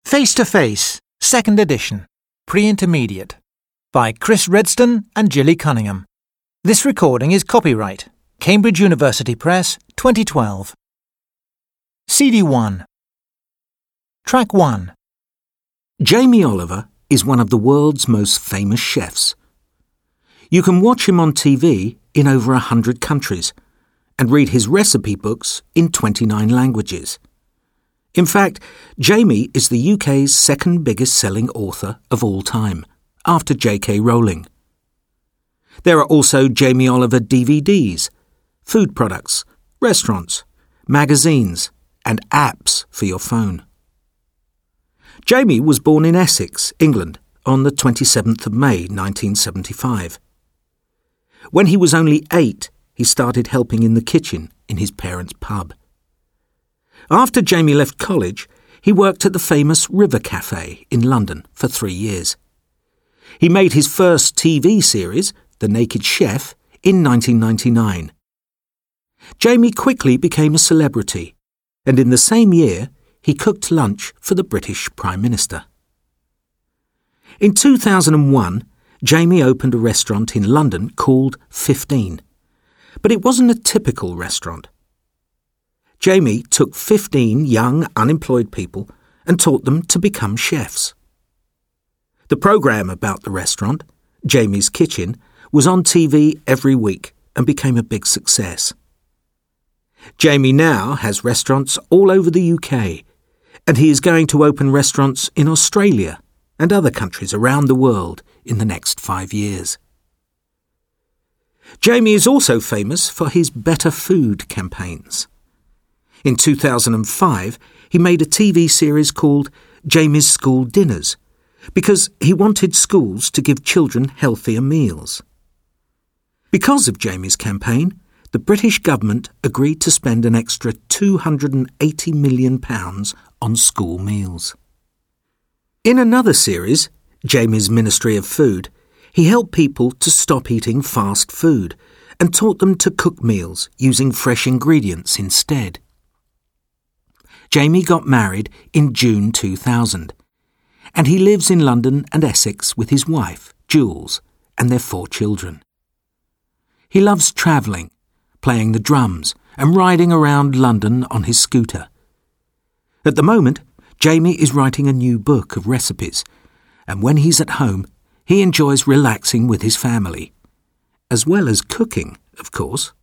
Face to Face, 2nd edition, pre-intermediate, by Chris Redston and Gilly Cunningham. This recording is copyright, Cambridge University Press, 2012. CD 1. Track 1. Jamie Oliver is one of the world's most famous chefs. You can watch him on TV in over 100 countries and read his recipe books in 29 languages. In fact, Jamie is the UK's second biggest selling author of all time, after J.K. Rowling. There are also Jamie Oliver DVDs, food products, restaurants, magazines, and apps for your phone. Jamie was born in Essex, England, on the 27th of May 1975. When he was only 8, he started helping in the kitchen in his parents' pub. After Jamie left college, he worked at the famous River Cafe in London for 3 years. He made his first TV series, The Naked Chef, in 1999. Jamie quickly became a celebrity, and in the same year, he cooked lunch for the British Prime Minister. In 2001, Jamie opened a restaurant in London called 15, but it wasn't a typical restaurant. Jamie took 15 young, unemployed people and taught them to become chefs. The programme about the restaurant, Jamie's Kitchen, was on TV every week and became a big success. Jamie now has restaurants all over the UK, and he is going to open restaurants in Australia and other countries around the world in the next 5 years. Jamie is also famous for his Better Food campaigns. In 2005, he made a TV series called Jamie's School Dinners because he wanted schools to give children healthier meals. Because of Jamie's campaign, the British government agreed to spend an extra £280 million on school meals. In another series, Jamie's Ministry of Food, he helped people to stop eating fast food and taught them to cook meals using fresh ingredients instead. Jamie got married in June 2000, and he lives in London and Essex with his wife, Jules, and their 4 children. He loves travelling, playing the drums, and riding around London on his scooter. At the moment, Jamie is writing a new book of recipes, and when he's at home, he enjoys relaxing with his family, as well as cooking, of course.